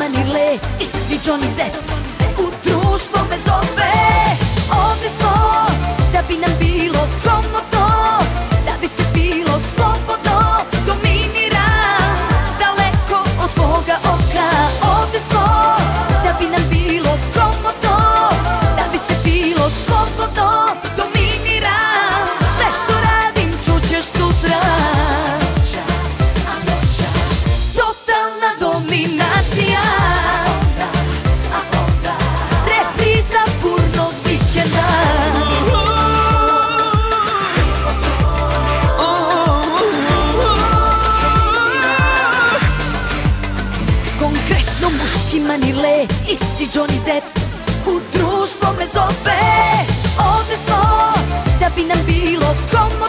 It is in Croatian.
Manile, isti Johnny Depp u društvo me zove. Ovdje smo da bi nam bilo komotno, da bi se bilo slobodno. Dominira daleko od tvoga oka. Ovdje smo da bi nam bilo komotno, da bi se bilo slobodno. Dominira sve što radim, čućeš sutra. Čas, a noćas, totalna dominacija. A onda repriza burnog vikenda. Konkretno muški Manile, isti Johnny Depp u društvo me zove. Ovdje smo da bi nam bilo komotno,